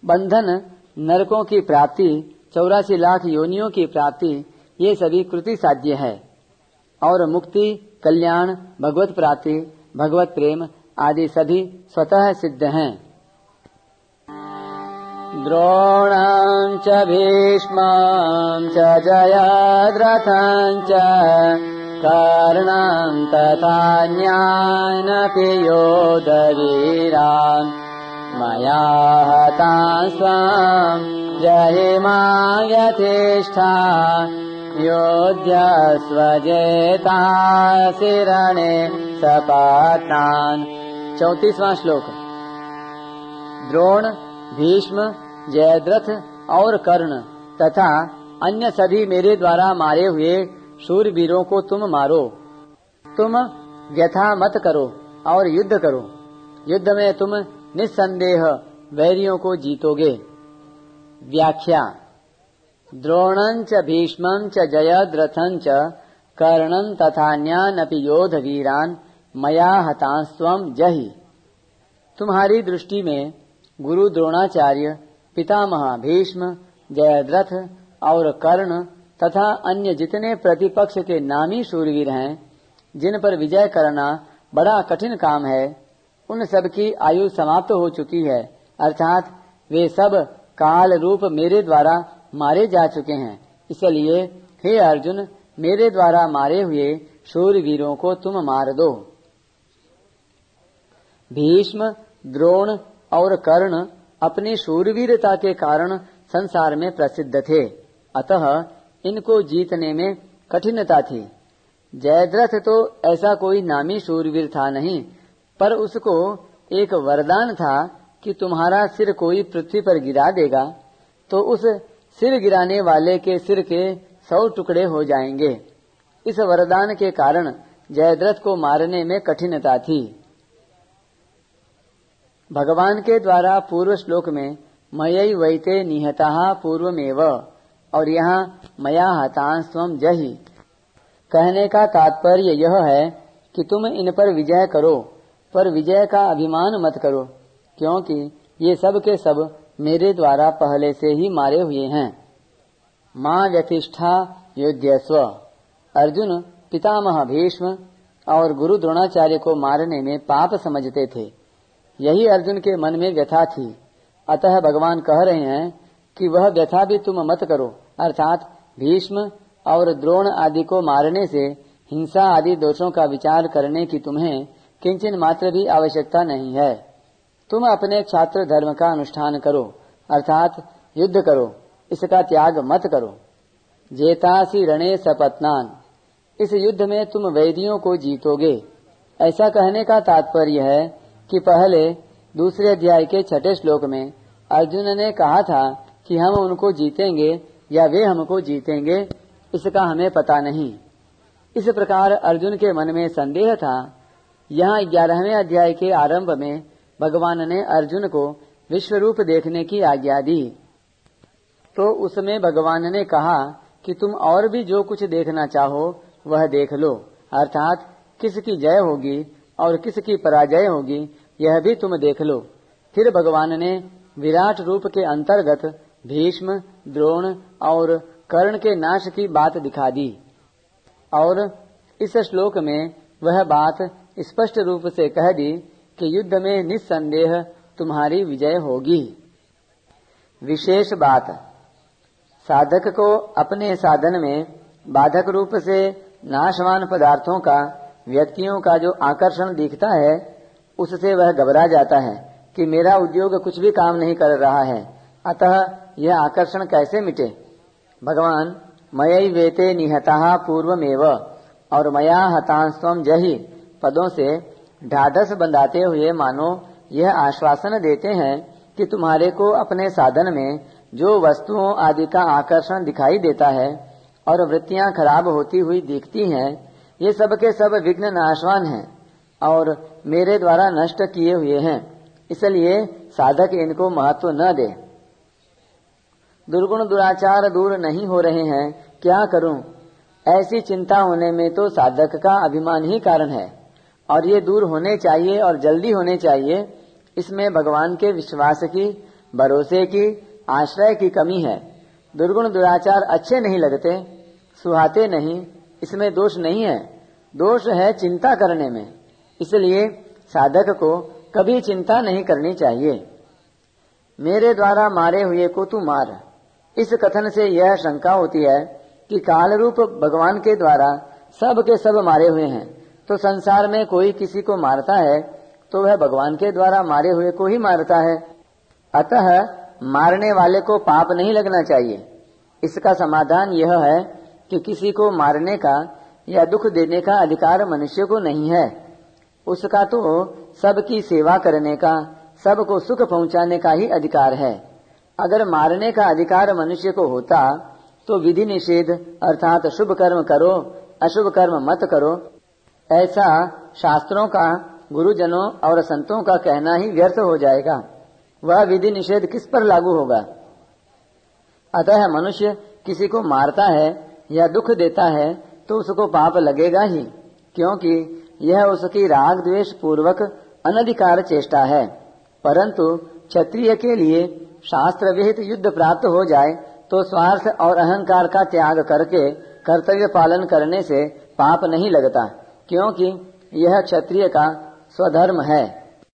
बंधन, नरकों की प्राप्ति, 84 लाख योनियों की प्राप्ति, ये सभी कृति साध्य है। और मुक्ति, कल्याण, भगवत प्राप्ति, भगवत प्रेम आदि सभी स्वतः सिद्ध हैं। द्रोणं च भीष्मं च जयद्रथं च कर्णं तथान्यानपि योधवीरान् मया हतां स्वं जहिमा यथेष्टा योध्यस्व जेतासि रणे सपत्नान्। 34वां श्लोक। द्रोण, भीष्म, जयद्रथ और कर्ण तथा अन्य सभी मेरे द्वारा मारे हुए शूरवीरों को तुम मारो। तुम व्यथा मत करो और युद्ध करो। युद्ध में तुम निस्संदेह वैरियों को जीतोगे। व्याख्या। द्रोणं च भीष्मं च जयद्रथं च कर्णं तथान्यानपि योधवीरान् मया हतांस्त्वं जहि। तुम्हारी दृष्टि में गुरु द्रोणाचार्य, पितामह भीष्म, जयद्रथ और कर्ण तथा अन्य जितने प्रतिपक्ष के नामी शूरवीर हैं, जिन पर विजय करना बड़ा कठिन काम है, उन सब की आयु समाप्त हो चुकी है, अर्थात वे सब काल रूप मेरे द्वारा मारे जा चुके हैं। इसलिए हे अर्जुन, मेरे द्वारा मारे हुए शूरवीरों को तुम मार दो। भीष्म, द्रोण और कर्ण अपनी शूरवीरता के कारण संसार में प्रसिद्ध थे, अतः इनको जीतने में कठिनता थी। जयद्रथ तो ऐसा कोई नामी शूरवीर था नहीं, पर उसको एक वरदान था कि तुम्हारा सिर कोई पृथ्वी पर गिरा देगा तो उस सिर गिराने वाले के सिर के 100 टुकड़े हो जाएंगे। इस वरदान के कारण जयद्रथ को मारने में कठिनता थी। भगवान के द्वारा पूर्व श्लोक में मयि वैते निहताः पूर्वमेव और यहाँ मया हतांस्त्वं जहि कहने का तात्पर्य यह है कि तुम इन पर विजय करो, पर विजय का अभिमान मत करो, क्योंकि ये सब के सब मेरे द्वारा पहले से ही मारे हुए हैं। मां व्यतिष्ठा युध्यस्व। अर्जुन पितामह भीष्म और गुरु द्रोणाचार्य को मारने में पाप समझते थे। यही अर्जुन के मन में व्यथा थी। अतः भगवान कह रहे हैं कि वह व्यथा भी तुम मत करो, अर्थात भीष्म और द्रोण आदि को मारने से हिंसा आदि दोषों का विचार करने की तुम्हें किंचन मात्र भी आवश्यकता नहीं है। तुम अपने छात्र धर्म का अनुष्ठान करो, अर्थात युद्ध करो, इसका त्याग मत करो। जेतासी रणे सपत्नान। इस युद्ध में तुम वैरियों को जीतोगे। ऐसा कहने का तात्पर्य है कि पहले दूसरे अध्याय के 6 श्लोक में अर्जुन ने कहा था कि हम उनको जीतेंगे या वे हमको जीतेंगे, इसका हमें पता नहीं। इस प्रकार अर्जुन के मन में संदेह था। यहाँ 11वें अध्याय के आरंभ में भगवान ने अर्जुन को विश्व रूप देखने की आज्ञा दी, तो उसमें भगवान ने कहा कि तुम और भी जो कुछ देखना चाहो वह देख लो, अर्थात किसकी जय होगी और किसकी पराजय होगी यह भी तुम देख लो। फिर भगवान ने विराट रूप के अंतर्गत भीष्म, द्रोण और कर्ण के नाश की बात दिखा दी और इस श्लोक में वह बात स्पष्ट रूप से कह दी कि युद्ध में निस्संदेह तुम्हारी विजय होगी। विशेष बात। साधक को अपने साधन में बाधक रूप से नाशवान पदार्थों का, व्यक्तियों का जो आकर्षण दिखता है, उससे वह घबरा जाता है कि मेरा उद्योग कुछ भी काम नहीं कर रहा है, अतः यह आकर्षण कैसे मिटे। भगवान मयि वेते निहताः पूर्वमेव और मया हतांस्त्वं जहि पदों से ढाढ़स बंधाते हुए मानो यह आश्वासन देते हैं कि तुम्हारे को अपने साधन में जो वस्तुओं आदि का आकर्षण दिखाई देता है और वृत्तियां खराब होती हुई दिखती हैं, ये सब के सब विघ्न नाशवान हैं और मेरे द्वारा नष्ट किए हुए हैं, इसलिए साधक इनको महत्व न दे। दुर्गुण दुराचार दूर नहीं हो रहे हैं, क्या करूं? ऐसी चिंता होने में तो साधक का अभिमान ही कारण है और ये दूर होने चाहिए और जल्दी होने चाहिए। इसमें भगवान के विश्वास की भरोसे की, आश्रय की कमी है। दुर्गुण दुराचार अच्छे नहीं लगते, सुहाते नहीं, इसमें दोष नहीं है। दोष है चिंता करने में। इसलिए साधक को कभी चिंता नहीं करनी चाहिए। मेरे द्वारा मारे हुए को तू मार, इस कथन से यह शंका होती है कि काल रूप भगवान के द्वारा सब के सब मारे हुए हैं, तो संसार में कोई किसी को मारता है तो वह भगवान के द्वारा मारे हुए को ही मारता है। अतः मारने वाले को पाप नहीं लगना चाहिए। इसका समाधान यह है कि किसी को मारने का या दुख देने का अधिकार मनुष्य को नहीं है। उसका तो सबकी सेवा करने का, सबको सुख पहुंचाने का ही अधिकार है। अगर मारने का अधिकार मनुष्य को होता तो विधि निषेध अर्थात शुभ कर्म करो, अशुभ कर्म मत करो, ऐसा शास्त्रों का, गुरुजनों और संतों का कहना ही व्यर्थ हो जाएगा। वह विधि निषेध किस पर लागू होगा? अतः मनुष्य किसी को मारता है या दुख देता है तो उसको पाप लगेगा ही, क्योंकि यह उसकी राग द्वेष पूर्वक अनधिकार चेष्टा है। परंतु क्षत्रिय के लिए शास्त्र विहित युद्ध प्राप्त हो जाए तो स्वार्थ और अहंकार का त्याग करके कर्तव्य पालन करने से पाप नहीं लगता, क्योंकि यह क्षत्रिय का स्वधर्म है।